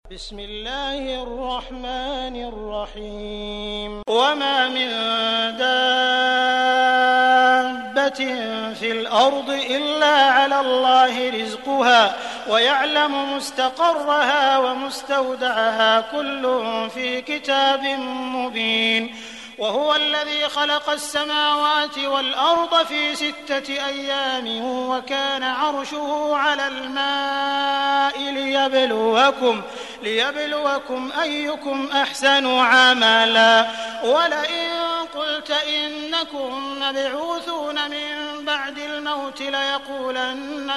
بسم الله الرحمن الرحيم وما من دابة في الأرض إلا على الله رزقها ويعلم مستقرها ومستودعها كل في كتاب مبين وهو الذي خلق السماوات والأرض في 6 أيام وكان عرشه على الماء ليبلوكم أيكم أحسن عملا ولئن قلت إنكم مبعوثون من بعد الموت ليقولن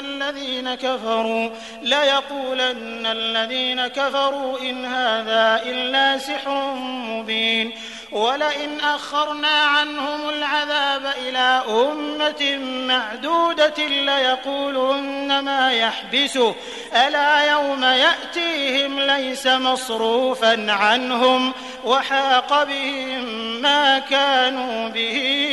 الذين كفروا إن هذا إلا سحر مبين ولئن أخرنا عنهم العذاب إلى أمة معدودة ليقولن ما يحبسه ألا يوم يأتيهم ليس مصروفا عنهم وحاق بهم ما كانوا به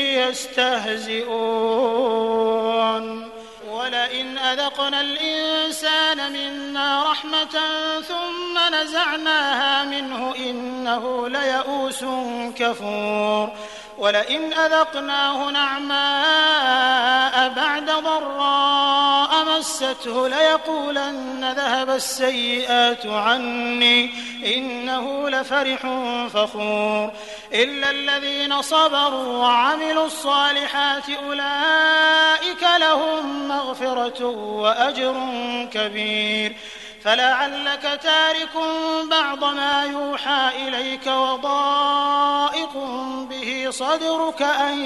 يستهزئون ولئن أذقنا الإنسان منا رحمة ثم نزعناها منه إنه ليئوس كفور ولئن أذقناه نعماء بعد ضراء مسته ليقولن ذهب السيئات عني إنه لفرح فخور إلا الذين صبروا وعملوا الصالحات أولئك لهم مغفرة وأجر كبير فلعلك تارك بعض ما يوحى إليك وضائق به صدرك أن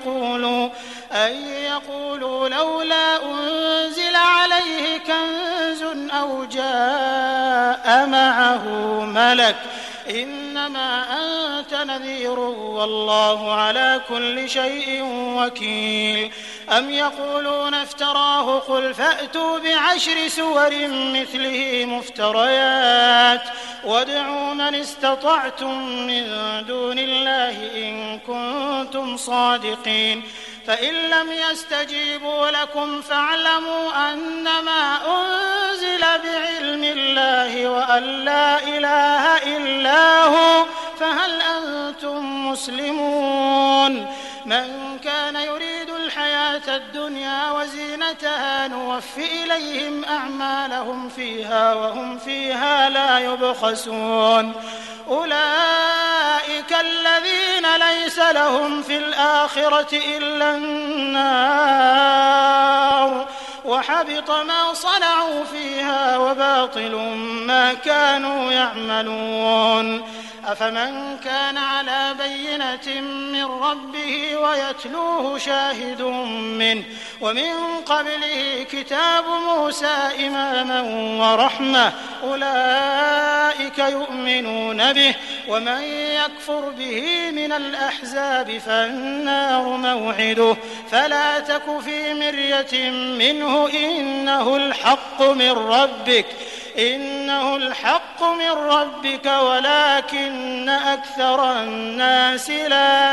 يقولوا لولا أنزل عليه كنز أو جاء معه ملك إنما أنت نذير والله على كل شيء وكيل أم يقولون افتراه قل فأتوا ب10 سور مثله مفتريات وادعوا من استطعتم من دون الله إن كنتم صادقين فإن لم يستجيبوا لكم فاعلموا أنما أنزل بعلم الله وأن لا إله إلا هو فهل أنتم مسلمون من كان يريد الحياة الدنيا وزينتها نوفي إليهم أعمالهم فيها وهم فيها لا يبخسون أولئك الذين ليس لهم في الآخرة إلا النار وحبط ما صنعوا فيها وباطل ما كانوا يعملون أفمن كان على بينة من ربه ويتلوه شاهد منه ومن قبله كتاب موسى إماما ورحمة أولئك يؤمنون به ومن يكفر به من الأحزاب فالنار موعده فلا تك في مرية منه إنه الحق من ربك ولكن أكثر الناس لا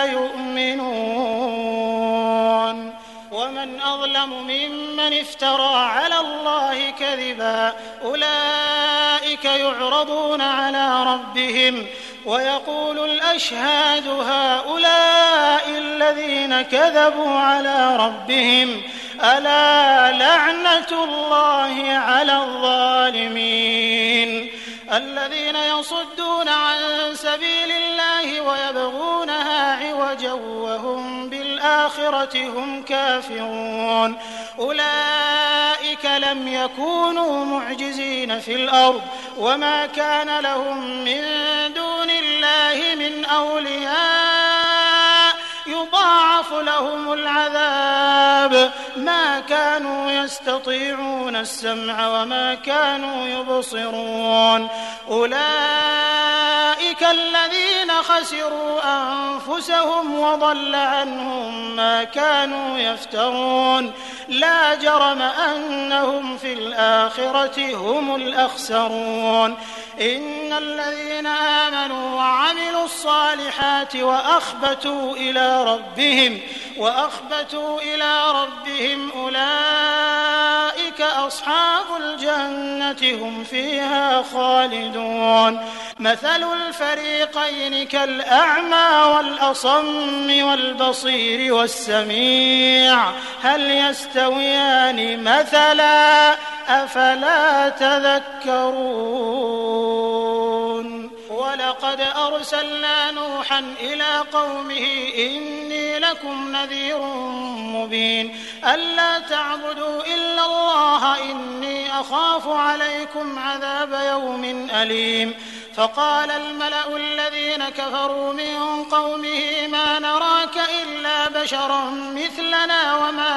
يؤمنون ومن أظلم ممن افترى على الله كذبا أولئك يعرضون على ربهم ويقول الأشهاد هؤلاء الذين كذبوا على ربهم ألا لعنة الله على الظالمين الذين يصدون عن سبيل الله ويبغونها عوجا وهم بالآخرة هم كافرون أولئك لم يكونوا معجزين في الأرض وما كان لهم من دون الله من أولياء يضاعف لهم العذاب ما كانوا يستطيعون السمع وما كانوا يبصرون أولئك الذين خسروا أنفسهم وضل عنهم ما كانوا يفترون لا جرم أنهم في الآخرة هم الأخسرون إن الذين آمنوا وعملوا الصالحات وأخبتوا إلى ربهم وأخبتوا إلى ربهم أولئك أصحاب الجنة هم فيها خالدون مثل الفريقين كالأعمى والأصم والبصير والسميع هل يستويان مثلا أفلا تذكرون ولقد أرسلنا نوحا إلى قومه إني لكم نذير مبين ألا تعبدوا إلا الله إني أخاف عليكم عذاب يوم أليم فقال الملأ الذين كفروا من قومه ما نراك إلا بشرا مثلنا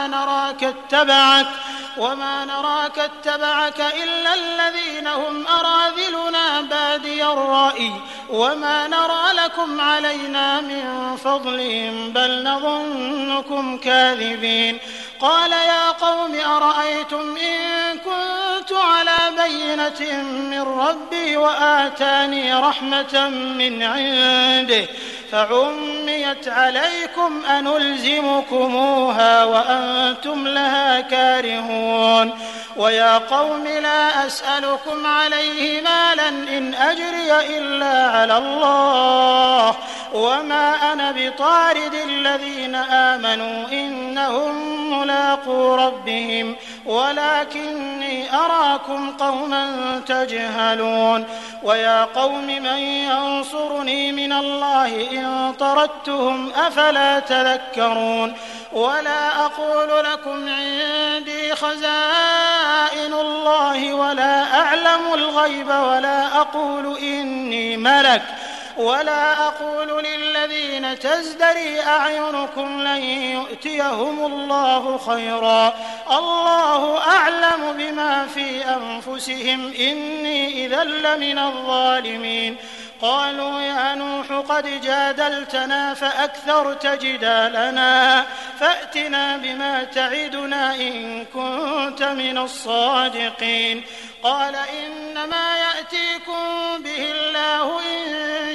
وما نراك اتبعك إلا الذين هم أراذلنا بادي الرأي وما نرى لكم علينا من فضل بل نظنكم كاذبين قال يا قوم أرأيتم إن كنت على بينة من ربي وآتاني رحمة من عنده فعميت عليكم أنلزمكموها وأنتم لها كارهون ويا قوم لا أسألكم عليه مالا إن أجري إلا على الله وما أنا بطارد الذين آمنوا إنهم ملاقو ربهم ولكني أراكم قوما تجهلون ويا قوم من ينصرني من الله إن طردتهم أفلا تذكرون ولا أقول لكم عندي خزائن الله ولا أعلم الغيب ولا أقول إني ملك ولا أقول للذين تزدري أعينكم لن يؤتيهم الله خيرا الله أعلم بما في أنفسهم إني إذا لمن الظالمين قالوا يا نوح قد جادلتنا فأكثرت جدالنا فأتنا بما تعدنا إن كنت من الصادقين قال إنما يأتيكم به الله إن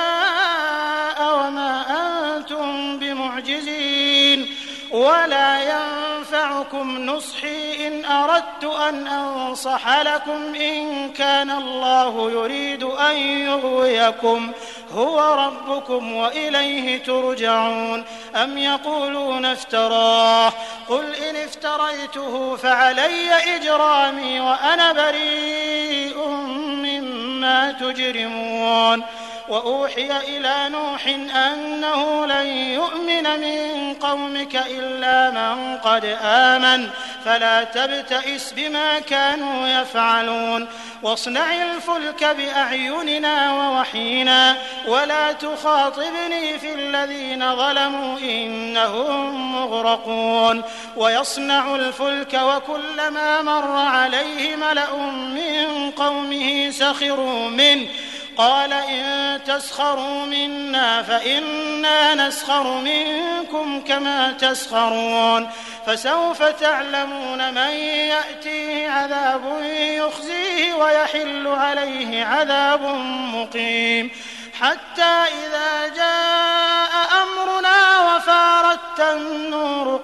شاء وما أنتم بمعجزين ولا ينفعكم نصحي إن أردت أن أنصح لكم إن كان الله يريد أن يغويكم هو ربكم وإليه ترجعون أم يقولون افتراه قل إن افتريته فعلي إجرامي وأنا بريء مما تجرمون وأوحي إلى نوح أنه لن يؤمن من قومك إلا من قد آمن فلا تبتئس بما كانوا يفعلون واصنع الفلك بأعيننا ووحينا ولا تخاطبني في الذين ظلموا إنهم مغرقون ويصنع الفلك وكلما مر عليه ملأ من قومه سخروا منه قال إن تسخروا منا فإنا نسخر منكم كما تسخرون فسوف تعلمون من يأتيه عذاب يخزيه ويحل عليه عذاب مقيم حتى إذا جاء أمرنا وفارت النور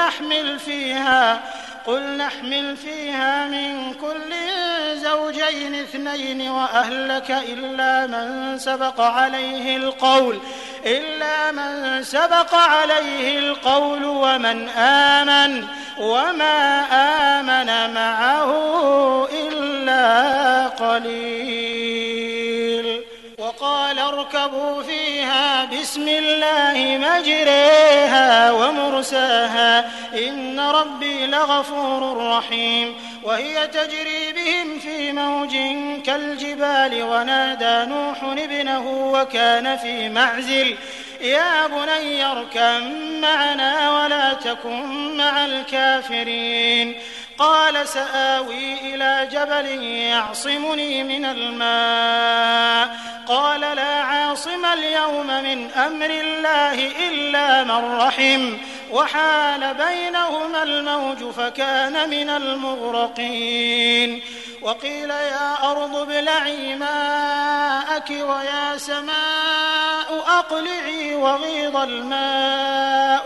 قل نحمل فيها من كل زوجين اثنين وأهلك إلا من سبق عليه القول ومن آمن وما آمن معه إلا قليل وقال اركبوا فيها بسم الله مجريها ومرساها إن ربي لغفور رحيم وهي تجري بهم في موج كالجبال ونادى نوح ابنه وكان في معزل يا بني اركب معنا ولا تكن مع الكافرين قال سآوي إلى جبل يعصمني من الماء قال لا عاصم اليوم من أمر الله إلا من رحم وحال بينهما الموج فكان من المغرقين وقيل يا أرض ابلعي ماءك سماك ويا سماء أقلعي وغيض الماء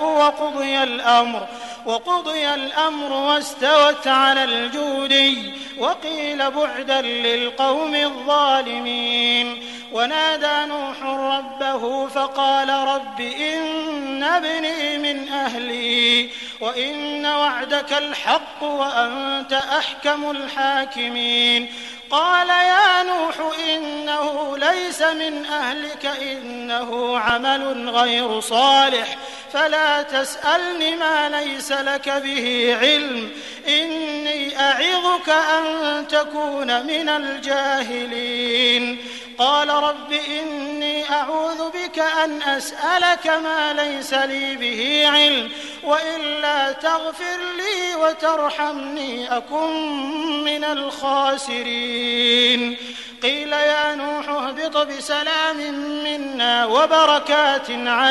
وقضي الأمر واستوت على الجودي وقيل بعدا للقوم الظالمين. ونادى نوح ربه فقال رب إن ابني من أهلي وإن وعدك الحق وأنت أحكم الحاكمين. قال يا نوح إنه ليس من أهلك إنه عمل غير صالح فلا تسألني ما ليس لك به علم إني أعظك أن تكون من الجاهلين. قال رب إني أعوذ بك أن أسألك ما ليس لي به علم وإلا تغفر لي وترحمني أكن من الخاسرين. قيل يا نوح اهبط بسلام منا وبركات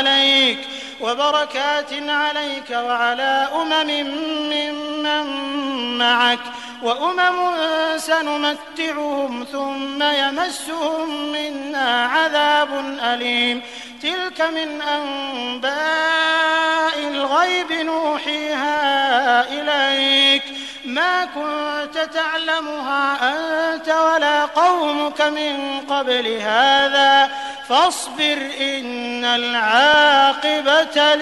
عليك وعلى ممن معك وأمم سنمتعهم ثم يمسهم منا عذاب أليم. تلك من أنباء الغيب نوحيها إليك ما كنت تعلمها أنت ولا قومك من قبل هذا فاصبر إن العاقبة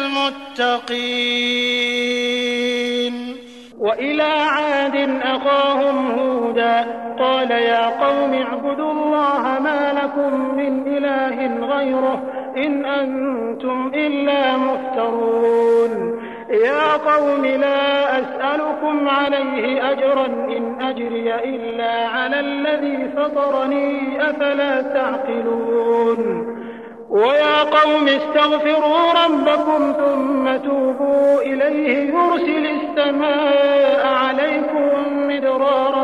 للمتقين. وإلى عاد أخاهم هودا قال يا قوم اعبدوا الله ما لكم من إله غيره إن أنتم إلا مفترون. يا قوم لا أسألكم عليه أجرا إن أجري إلا على الذي فطرني أفلا تعقلون. ويا قوم استغفروا ربكم ثم توبوا إليه يرسل السماء عليكم مدرارا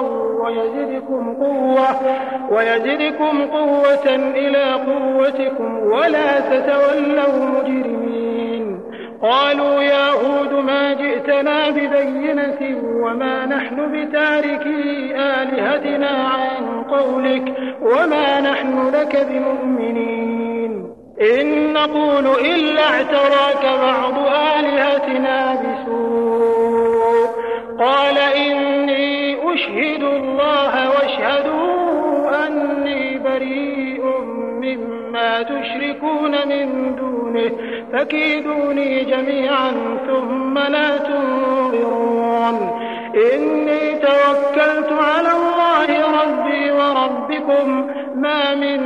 ويزدكم قوة إلى قوتكم ولا تتولوا مجرمين. قالوا يا هود ما جئتنا ببينة وما نحن بتاركي آلهتنا عن قولك وما نحن لك بمؤمنين إن نقول إلا اعتراك بعض آلهتنا بسوء. قال إني أشهد الله واشهدوا أني بريء مما تشركون من دونه فكيدوني جميعا ثم لا تنظرون. إني توكلت على الله ربي وربكم ما من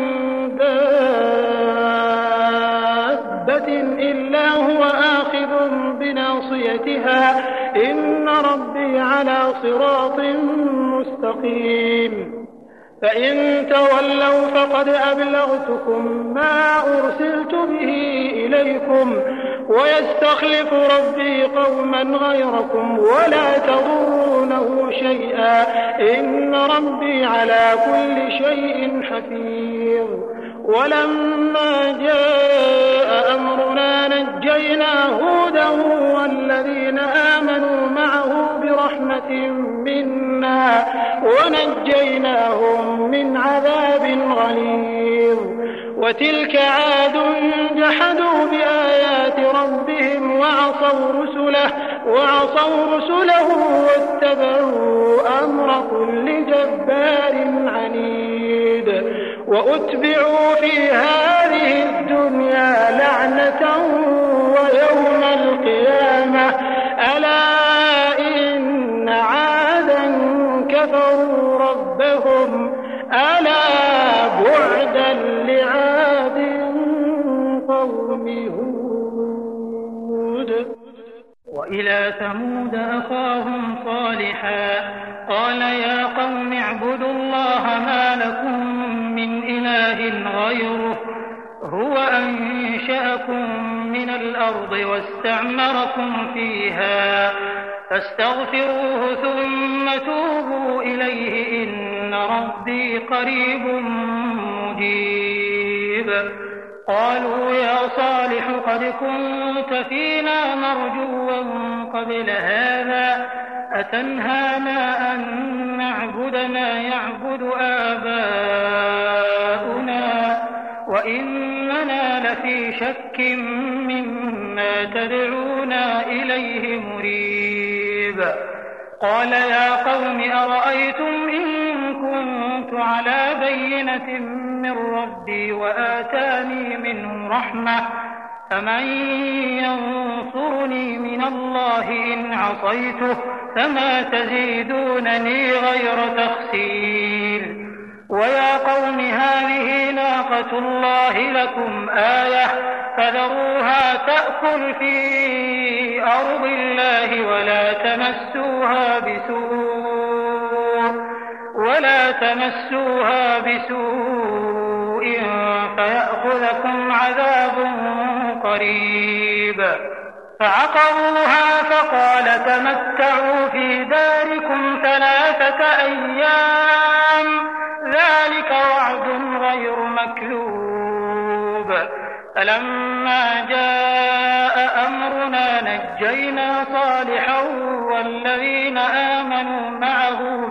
دابة إلا هو آخذ بناصيتها إن ربي على صراط مستقيم. فإن تولوا فقد أبلغتكم ما أرسلت به إليكم ويستخلف ربي قوما غيركم ولا تضرونه شيئا إن ربي على كل شيء حفيظ. ولما جاء أمرنا نجينا هودا والذين آمنوا معه برحمة منا ونجيناهم من عذاب غليظ. وتلك عاد جحدوا بآيات ربهم وعصوا رسله واتبعوا أمر كل جبار عنيد. وأتبعوا في هذه الدنيا لعنة ويوم القيامة ألا إن عادا كفروا ربهم ألا بعدا لعاد قوم هود. وإلى ثمود أخاهم صالحا قال يا قوم اعبدوا الله ما لكم من إله غيره هو أنشأكم من الأرض واستعمركم فيها فاستغفروه ثم توبوا إليه إن ربي قريب مجيب. قالوا يا صالح قد كنت فينا مرجوا قبل هذا أتنهانا أن نعبد ما يعبد آباؤنا وإننا لفي شك مما تدعونا إليه مريب. قال يا قوم أرأيتم إن كنت على بينة من ربي وآتاني منه رحمة فمن ينصرني من الله إن عصيته فما تزيدونني غير تخسير. ويا قوم هذه ناقة الله لكم آية فذروها تأكل في أرض الله ولا تمسوها بسوء فيأخذكم عذاب قريب. فعقروها فقال تمتعوا في داركم 3 أيام ذلك وعد غير مكذوب. فلما جاء أمرنا نجينا صالحا والذين آمنوا معه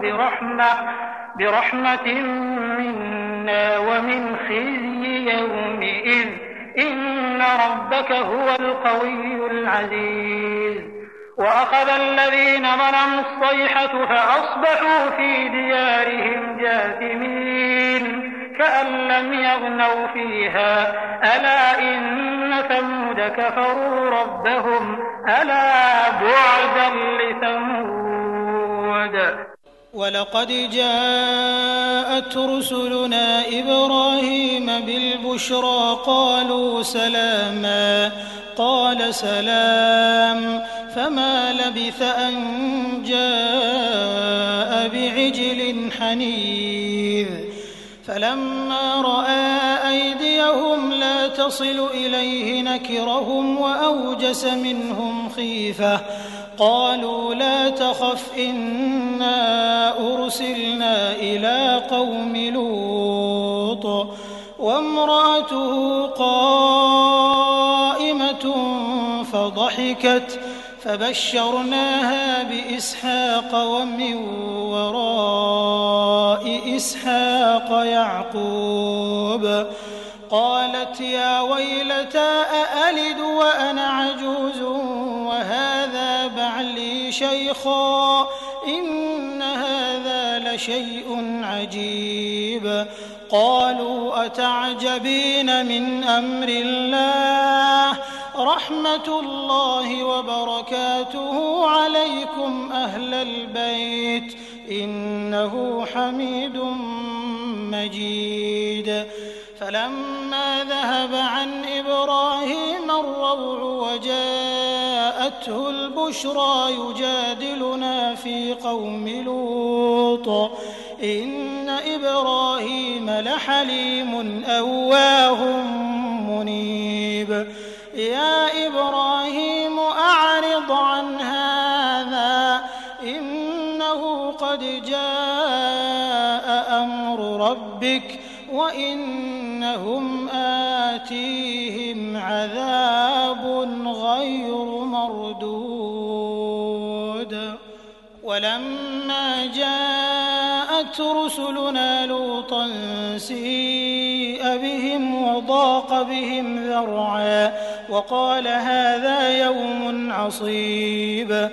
برحمة منا ومن خزي يومئذ إن ربك هو القوي العزيز. وأخذ الذين ظلموا الصيحة فأصبحوا في ديارهم جاثمين كأن لم يغنوا فيها ألا إن ثمود كفروا ربهم ألا بعدا لثمود. ولقد جاءت رسلنا إبراهيم بالبشرى قالوا سلاما قال سلام فما لبث أن جاء بعجل حنيذ. فلما رأى أيديهم لا تصل إليه نكرهم وأوجس منهم خيفة قالوا لا تخف إنا أرسلنا إلى قوم لوط وامرأته قائمة فضحكت فبشرناها بإسحاق ومن وراء إسحاق يعقوب. قالت يا ويلتى أألد وأنا عجوز وهذا بعلي شيخا إن هذا لشيء عجيب. قالوا أتعجبين من أمر الله رحمة الله وبركاته عليكم أهل البيت إنه حميد مجيد. فلما ذهب عن إبراهيم الروع وجاءته البشرى يجادلنا في قوم لوط إن إبراهيم لحليم أواه منيب. يا إبراهيم أعرض عن هذا إنه قد جاء أمر ربك وإنهم آتيهم عذاب غير مردود. ولما جاءت رسلنا لوطا سيء بهم وضاق بهم ذرعا وقال هذا يوم عصيب.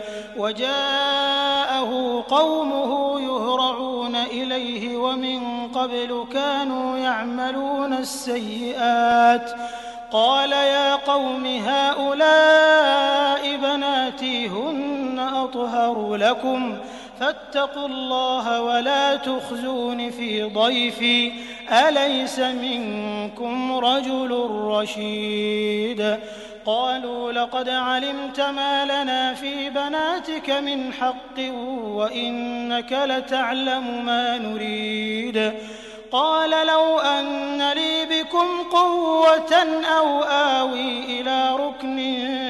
وجاءه قومه يهرعون إليه ومن قبل كانوا يعملون السيئات. قال يا قوم هؤلاء بناتي هن أطهر لكم فاتقوا الله ولا تخزون في ضيفي أليس منكم رجل رشيد. قالوا لقد علمت ما لنا في بناتك من حق وإنك لتعلم ما نريد. قال لو أن لي بكم قوة أو آوي إلى ركن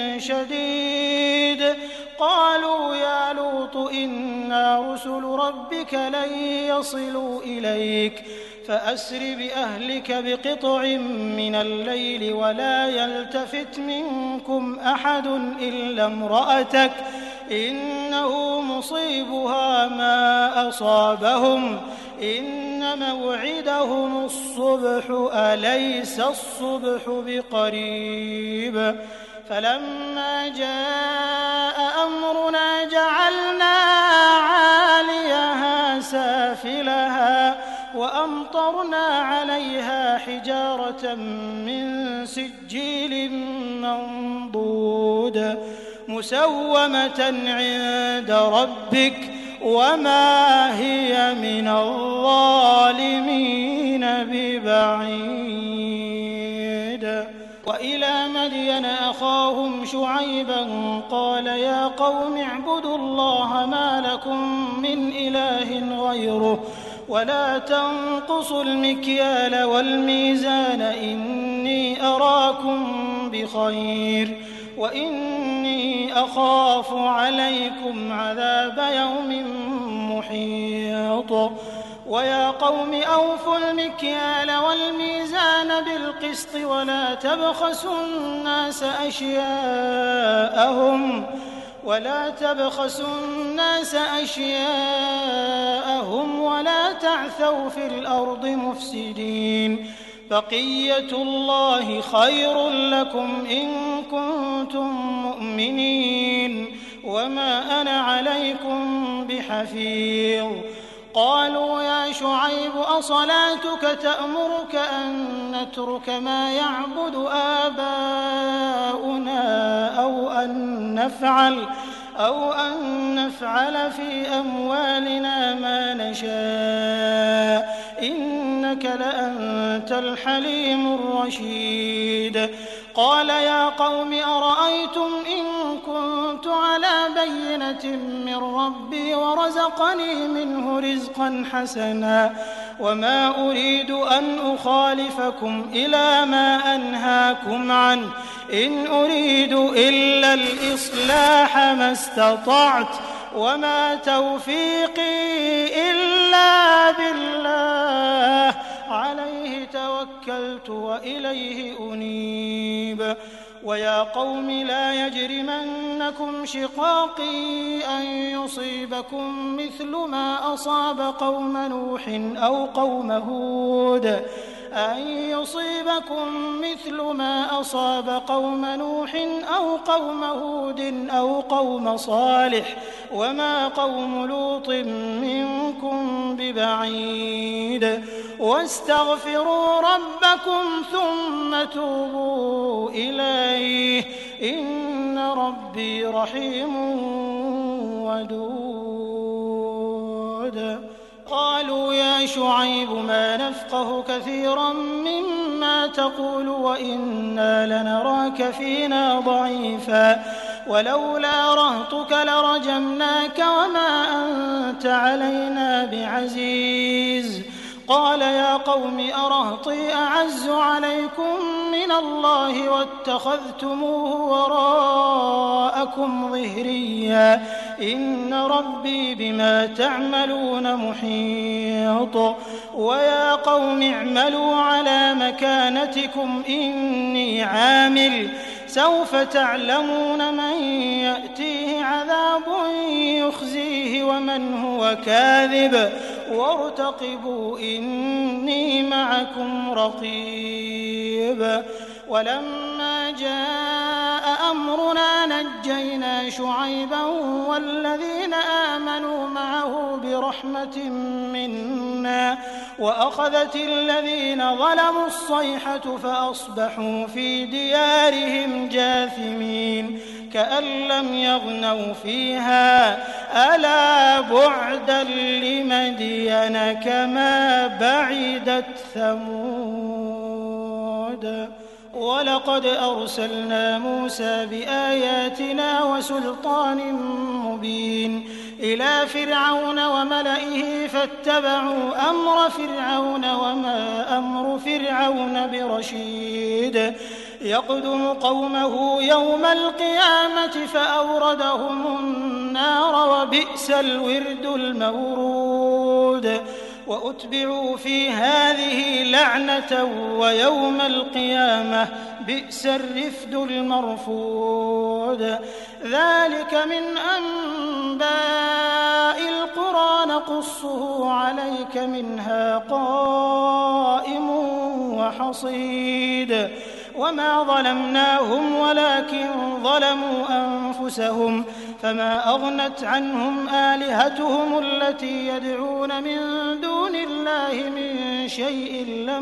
شديد. قالوا يا لوط إنا رسل ربك لن يصلوا إليك فأسر بأهلك بقطع من الليل ولا يلتفت منكم أحد إلا امرأتك إنه مصيبها ما أصابهم إن إن موعدهم الصبح أليس الصبح بقريب فلما جاء أمرنا جعلنا عاليها سافلها وأمطرنا عليها حجارة من سجيل منضود مسومة عند ربك وما هي من الظالمين ببعيد. وإلى مدين أخاهم شعيبا قال يا قوم اعبدوا الله ما لكم من إله غيره ولا تنقصوا المكيال والميزان إني أراكم بخير وإني أخاف عليكم عذاب يوم محيط. ويا قوم أوفوا المكيال والميزان بالقسط ولا تبخسوا الناس أشياءهم ولا تعثوا في الأرض مفسدين بقية الله خير لكم إن كنتم مؤمنين وما أنا عليكم بحفيظ. قالوا يا شعيب أصلاتك تأمرك أن نترك ما يعبد آباؤنا أو أن نفعل في أموالنا ما نشاء إنك لأنت الحليم الرشيد. قال يا قوم أرأيتم إن كنت على بينة من ربي ورزقني منه رزقا حسنا وما أريد أن أخالفكم إلى ما أنهاكم عنه إن أريد إلا الإصلاح ما استطعت وما توفيقي إلا بالله عليه توكلت وإليه أنيب. ويا قوم لا يجرمنكم شقاقي أن يصيبكم مثل ما أصاب قوم نوح أو قوم هود أو قوم صالح وما قوم لوط منكم ببعيد. واستغفروا ربكم ثم توبوا إليه إن ربي رحيم ودود. قالوا يا شعيب ما نفقه كثيرا مما تقول وإنا لنراك فينا ضعيفا ولولا رهطك لرجمناك وما أنت علينا بعزيز. قال يا قوم أرهطي أعز عليكم من الله واتخذتموه وراءكم ظهريا إن ربي بما تعملون محيط. ويا قوم اعملوا على مكانتكم إني عامل سوف تعلمون من يأتيه عذاب يخزيه ومن هو كاذب وارتقبوا إني معكم رقيب. ولما جاء أمرنا نجينا شعيبا والذين آمنوا معه برحمة منا وأخذت الذين ظلموا الصيحة فأصبحوا في ديارهم جاثمين كأن لم يغنوا فيها ألا بعدا لمدين كما بعدت ثمود. ولقد أرسلنا موسى بآياتنا وسلطان مبين إلى فرعون وملئه فاتبعوا أمر فرعون وما أمر فرعون برشيد. يقدم قومه يوم القيامة فأوردهم النار وبئس الورد المورود. وأتبعوا في هذه لعنة ويوم القيامة بئس الرفد المرفود. ذلك من أنباء القرى نقصه عليك منها قائم وحصيد وما ظلمناهم ولكن ظلموا أنفسهم فما أغنت عنهم آلهتهم التي يدعون من دون الله من شيء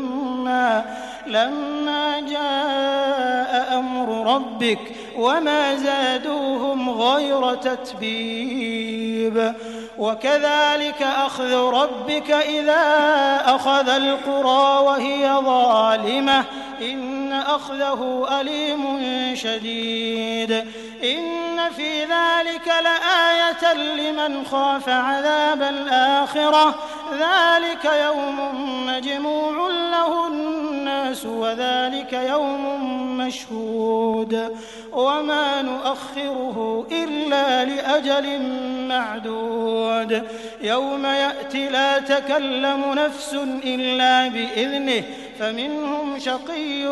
لما جاء أمر ربك وما زادوهم غير تتبيب وكذلك أخذ ربك إذا أخذ القرى وهي ظالمة إن أخذه أليم شديد إن في ذلك لآية لمن خاف عذاب الآخرة ذلك يوم مجموع له الناس وذلك يوم مشهود وما نؤخره إلا لأجل معدود يوم يأتي لا تكلم نفس إلا بإذنه فمنهم شقي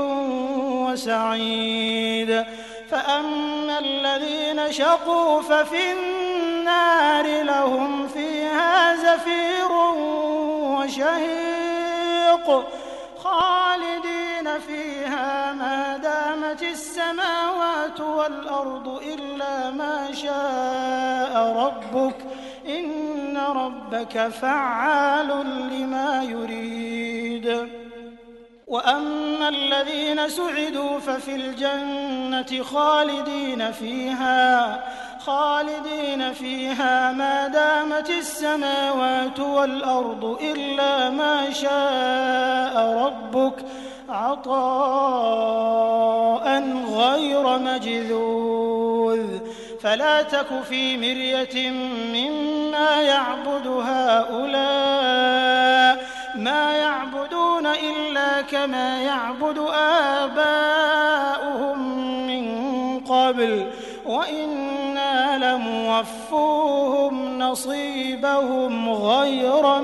وسعيد فأما الذين شقوا ففي النار لهم فيها زفير وشهيق خالدين فيها ما دامت السماوات والأرض إلا ما شاء ربك إن ربك فعال لما يريد وأما الذين سعدوا ففي الجنة خالدين فيها ما دامت السماوات والأرض إلا ما شاء ربك عطاء غير مجذوذ فلا تك في مرية مما يعبد هؤلاء ما يعبدون إلا كما يعبد آباؤهم من قبل وإنا لموفوهم نصيبهم غير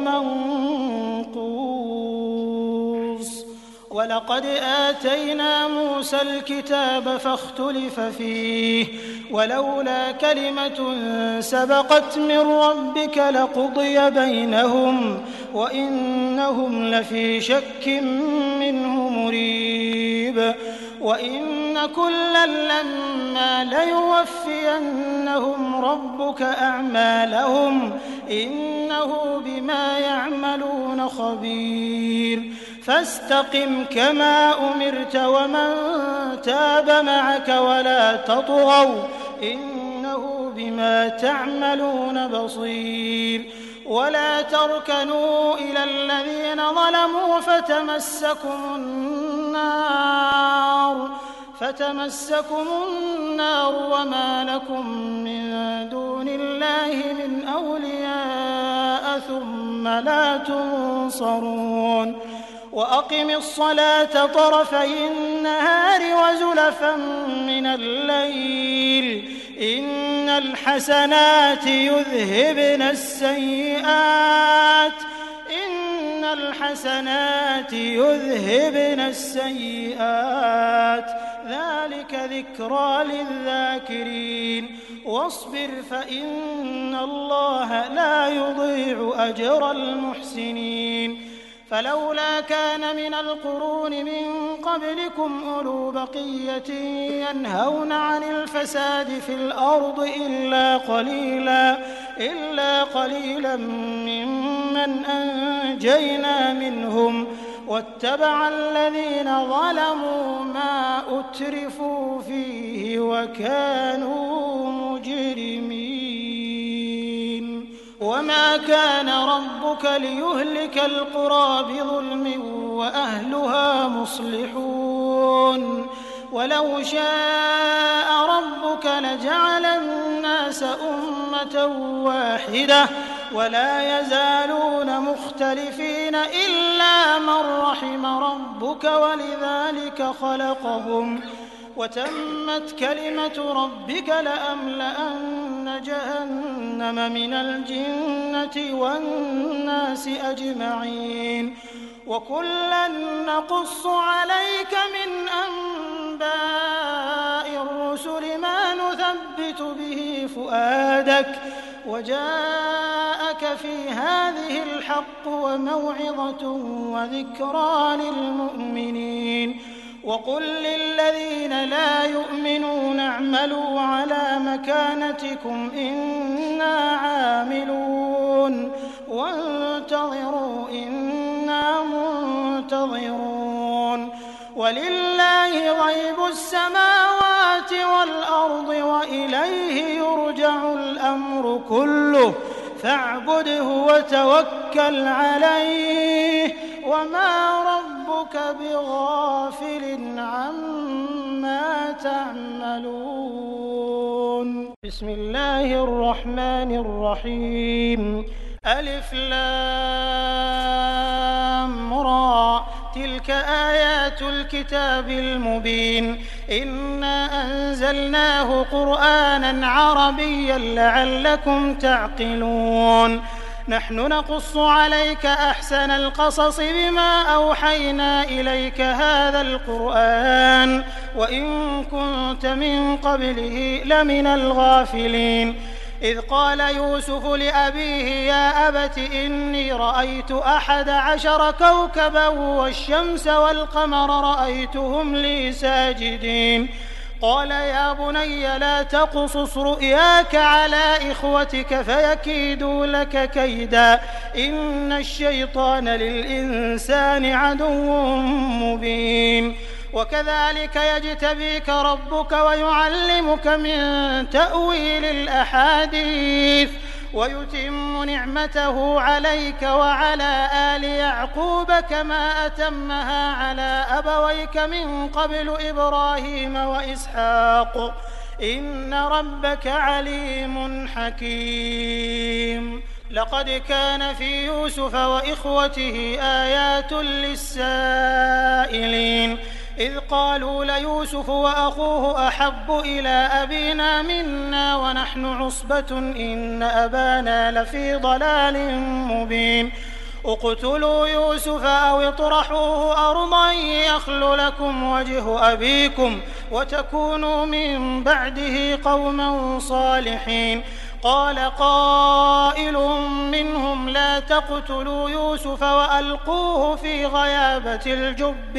منقوص ولقد آتينا موسى الكتاب فاختلف فيه ولولا كلمة سبقت من ربك لقضي بينهم وإنهم لفي شك منه مريب وإن كلا لما ليوفينهم ربك أعمالهم إنه بما يعملون خبير فاستقم كما أمرت ومن تاب معك ولا تطغوا إنه بما تعملون بصير ولا تركنوا إلى الذين ظلموا فتمسكم النار وما لكم من دون الله من أولياء ثم لا تنصرون وأقم الصلاة طرفي النهار وزلفا من الليل إن الحسنات يذهبن السيئات ذلك ذكرى للذاكرين واصبر فإن الله لا يضيع أجر المحسنين فلولا كان من القرون من قبلكم أولو بقية ينهون عن الفساد في الأرض إلا قليلا ممن أنجينا منهم واتبع الذين ظلموا ما أترفوا فيه وكانوا مجرمين وما كان ربك ليهلك القرى بظلم وأهلها مصلحون ولو شاء ربك لجعل الناس أمة واحدة ولا يزالون مختلفين إلا من رحم ربك ولذلك خلقهم وتمت كلمة ربك لأملأن جهنم من الجنة والناس أجمعين وكلا نقص عليك من أنباء الرسل ما نثبت فؤادك وجاءك في هذه الحق وموعظة وذكرى للمؤمنين وقل للذين لا يؤمنون اعملوا على مكانتكم إنا عاملون وانتظروا إنا منتظرون ولله غيب السماوات والأرض وإليه يرجع الأمر كله فاعبده وتوكل عليه وما ربك بغافل عما تعملون. بسم الله الرحمن الرحيم. ألف لام را تلك آيات الكتاب المبين إنا أنزلناه قرآنا عربيا لعلكم تعقلون. نحن نقص عليك أحسن القصص بما أوحينا إليك هذا القرآن وإن كنت من قبله لمن الغافلين. إذ قال يوسف لأبيه يا أبت إني رأيت 11 كوكبا والشمس والقمر رأيتهم لي ساجدين. قال يا بني لا تقصص رؤياك على إخوتك فيكيدوا لك كيدا إن الشيطان للإنسان عدو مبين. وكذلك يجتبيك ربك ويعلمك من تأويل الأحاديث ويتم نعمته عليك وعلى آل يعقوب كما أتمها على أبويك من قبل إبراهيم وإسحاق إن ربك عليم حكيم. لقد كان في يوسف وإخوته آيات للسائلين إذ قالوا ليوسف وأخوه أحب إلى أبينا منا ونحن عصبة إن أبانا لفي ضلال مبين. اقتلوا يوسف أو اطرحوه أرضا يخل لكم وجه أبيكم وتكونوا من بعده قوما صالحين. قال قائل منهم لا تقتلوا يوسف وألقوه في غيابة الجب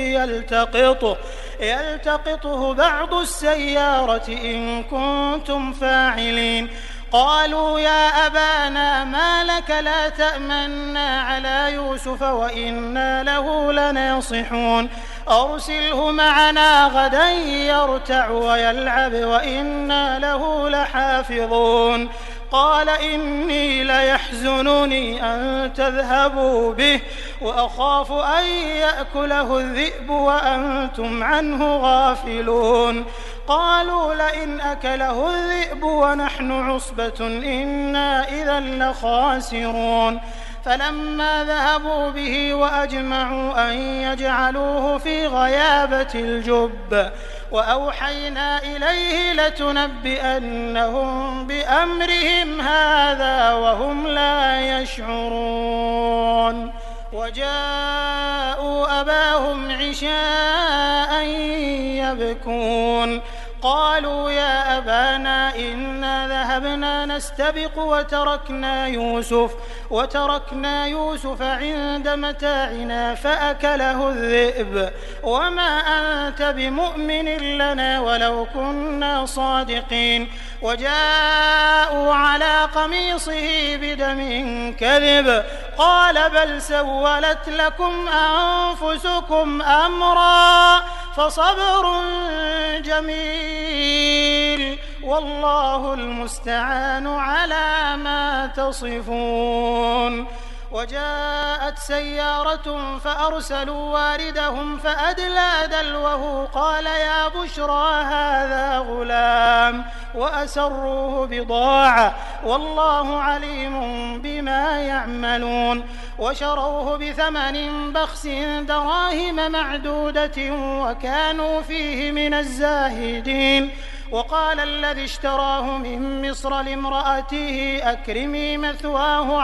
يلتقطه بعض السيارة إن كنتم فاعلين. قالوا يا أبانا ما لك لا تأمنا على يوسف وإنا له لناصحون أرسله معنا غدا يرتع ويلعب وإنا له لحافظون. قال إني ليحزنني أن تذهبوا به وأخاف أن يأكله الذئب وأنتم عنه غافلون. قالوا لئن أكله الذئب ونحن عصبة إنا إذا لخاسرون. فلما ذهبوا به وأجمعوا أن يجعلوه في غيابة الجب وأوحينا إليه لتنبئنهم بأمرهم هذا وهم لا يشعرون. وجاءوا أباهم عشاء يبكون. قالوا يا أبانا إنا ذهبنا نستبق وتركنا يوسف عند متاعنا فأكله الذئب وما أنت بمؤمن لنا ولو كنا صادقين. وجاءوا على قميصه بدم كذب قال بل سولت لكم أنفسكم أمرا فصبر جميل والله المستعان على ما تصفون. وجاءت سيارة فأرسلوا واردهم فأدلى دلوه قال يا بشرى هذا غلام وأسروه بضاعة والله عليم بما يعملون. وشروه بثمن بخس دراهم معدودة وكانوا فيه من الزاهدين. وقال الذي اشتراه من مصر لامرأته أكرمي مثواه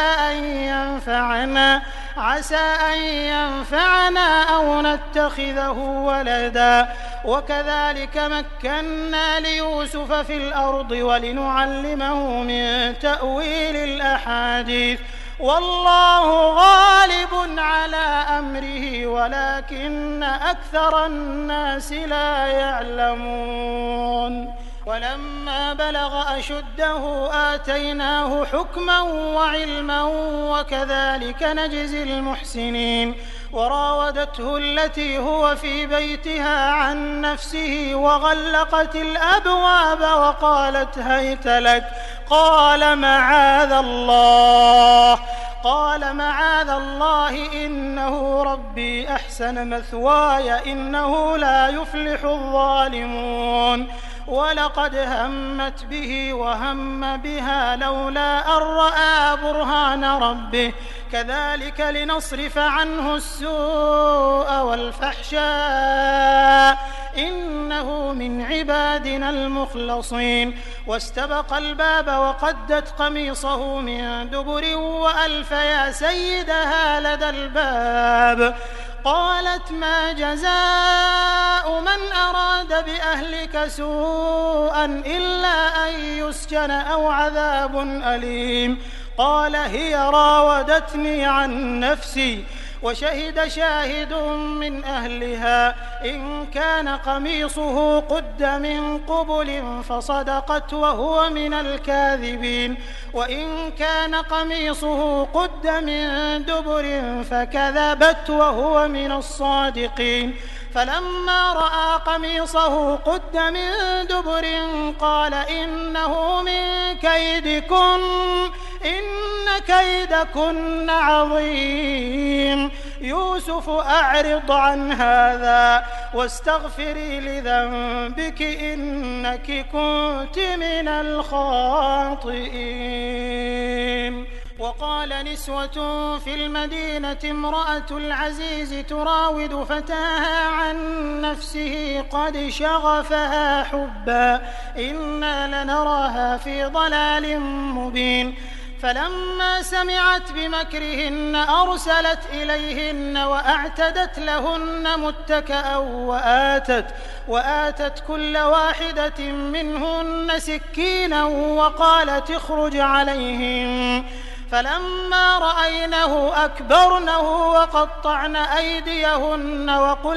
عسى أن ينفعنا أو نتخذه ولدا وكذلك مكنا ليوسف في الأرض ولنعلمه من تأويل الأحاديث والله غالب على أمره ولكن أكثر الناس لا يعلمون ولما بلغ أشده آتيناه حكما وعلما وكذلك نجزي المحسنين وراودته التي هو في بيتها عن نفسه وغلقت الأبواب وقالت هيت لك قال معاذ الله إنه ربي أحسن مثواي إنه لا يفلح الظالمون ولقد همت به وهم بها لولا أن رأى برهان ربه كذلك لنصرف عنه السوء والفحشاء إنه من عبادنا المخلصين واستبق الباب وقدت قميصه من دبر وألف يا سيدها لدى الباب قالت ما جزاء من أراد بأهلك سوءا إلا أن يسجن أو عذاب أليم قال هي راودتني عن نفسي وشهد شاهد من أهلها إن كان قميصه قد من قبل فصدقت وهو من الكاذبين وإن كان قميصه قد من دبر فكذبت وهو من الصادقين فلما رأى قميصه قد من دبر قال إنه من كيدكن إن كيدكن عظيم يوسف أعرض عن هذا واستغفري لذنبك إنك كنت من الخاطئين وقال نسوة في المدينة امرأة العزيز تراود فتاها عن نفسه قد شغفها حبا إنا لنراها في ضلال مبين فلما سمعت بمكرهن أرسلت إليهن وأعتدت لهن متكأ وآتت كل واحدة منهن سكينا وقالت اخرج عليهم فلما رأينه أكبرنه وقطعن أيديهن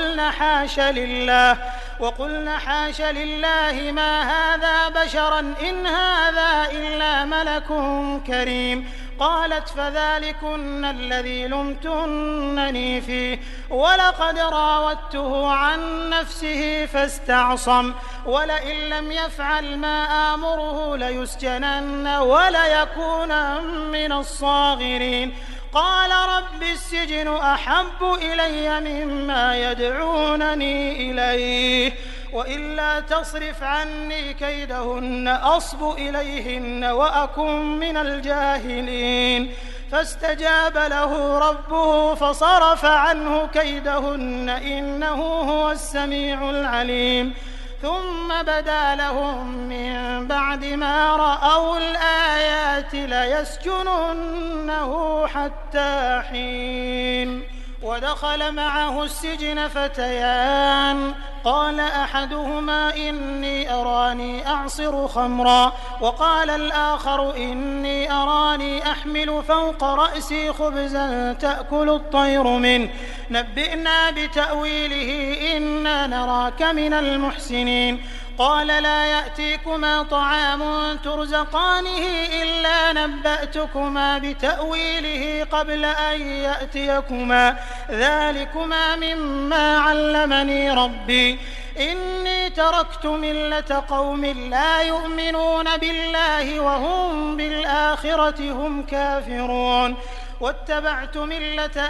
وقلن حاش لله ما هذا بشرا إن هذا إلا ملك كريم قالت فذلكن الذي لمتنني فيه ولقد راودته عن نفسه فاستعصم ولئن لم يفعل ما آمره ليسجنن وليكونن من الصاغرين قال رب السجن أحب إلي مما يدعونني إليه وإلا تصرف عني كيدهن أصب إليهن وأكن من الجاهلين فاستجاب له ربه فصرف عنه كيدهن إنه هو السميع العليم ثم بدا لهم من بعد ما رأوا الآيات ليسجننه حتى حين ودخل معه السجن فتيان قال أحدهما إني أراني أعصر خمرا وقال الآخر إني أراني أحمل فوق رأسي خبزا تأكل الطير منه نبئنا بتأويله إنا نراك من المحسنين قال لا يأتيكما طعام ترزقانه إلا نبأتكما بتأويله قبل أن يأتيكما ذلكما مما علمني ربي إني تركت ملة قوم لا يؤمنون بالله وهم بالآخرة هم كافرون واتبعت ملة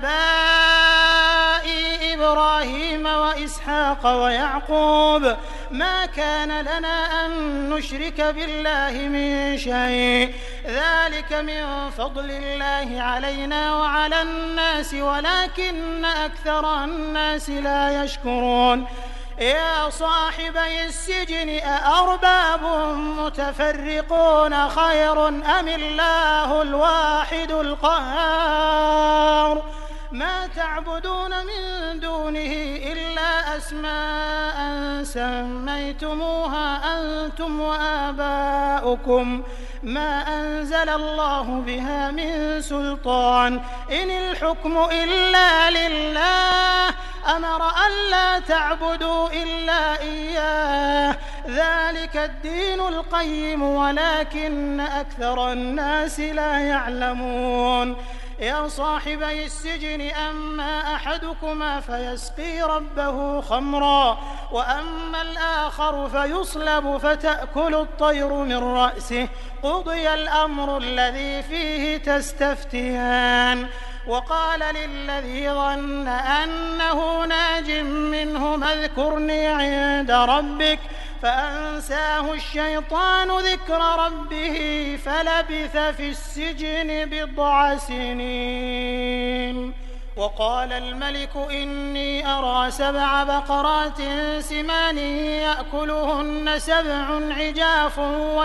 آبائي إبراهيم وإسحاق ويعقوب ما كان لنا أن نشرك بالله من شيء ذلك من فضل الله علينا وعلى الناس ولكن أكثر الناس لا يشكرون يا صاحبي السجن أأرباب متفرقون خير أم الله الواحد القهار ما تعبدون من دونه إلا أسماء سميتموها أنتم وآباؤكم ما أنزل الله بها من سلطان إن الحكم إلا لله أمر ألا تعبدوا إلا إياه ذلك الدين القيم ولكن أكثر الناس لا يعلمون يا صاحبي السجن أما أحدكما فيسقي ربه خمرا وأما الآخر فيصلب فتأكل الطير من رأسه قضي الأمر الذي فيه تستفتيان وقال للذي ظن أنه ناج منهما اذكرني عند ربك فأنساه الشيطان ذكر ربه فلبث في السجن بضع سنين وقال الملك إني أرى 7 بقرات سمان يأكلهن 7 عجاف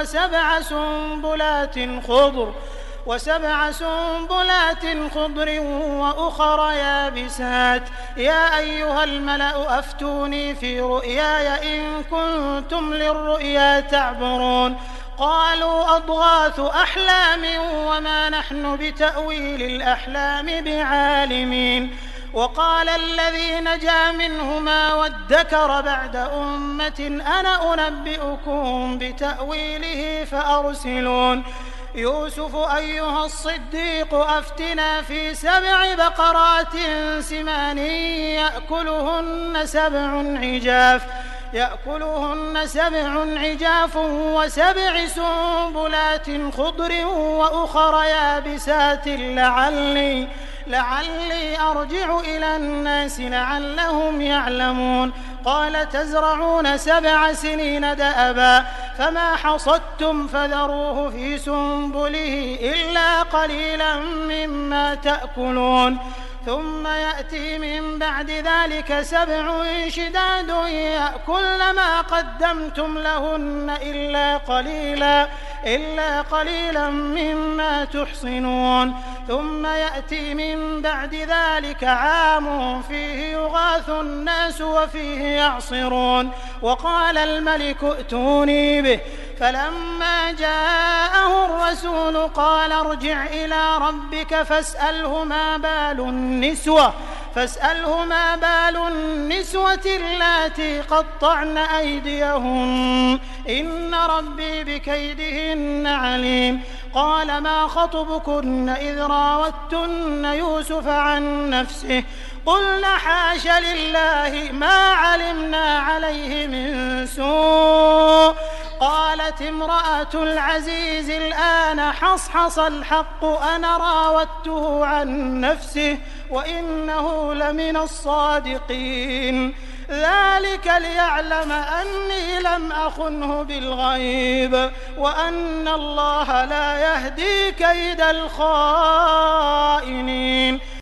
وسبع سنبلات خضر وأخر يابسات يا أيها الملأ أفتوني في رؤياي إن كنتم للرؤيا تعبرون قالوا أضغاث أحلام وما نحن بتأويل الأحلام بعالمين وقال الذي نجا منهما وادكر بعد أمة أنا أنبئكم بتأويله فأرسلون يوسف أيها الصديق أفتنا في 7 بقرات سمان يأكلهن 7 عجاف و7 سنبلات خضر وأخر يابسات لعلي أرجع إلى الناس لعلهم يعلمون قال تزرعون 7 سنين دأبا فما حصدتم فذروه في سنبله إلا قليلا مما تأكلون ثم يأتي من بعد ذلك 7 شداد يأكلن ما قدمتم لهن إلا قليلا مما تحصنون ثم يأتي من بعد ذلك عام فيه يغاث الناس وفيه يعصرون وقال الملك ائتوني به فلما جاءه الرسول قال ارجع إلى ربك فاسأله ما بال النسوة اللاتي قطعن أيديهن إن ربي بكيدهن عليم قال ما خطبكن إذ راوتن يوسف عن نفسه قلنا حاش لله ما علمنا عليه من سوء قالت امرأة العزيز الآن حصحص الحق أنا راودته عن نفسه وإنه لمن الصادقين ذلك ليعلم أني لم أخنه بالغيب وأن الله لا يهدي كيد الخائنين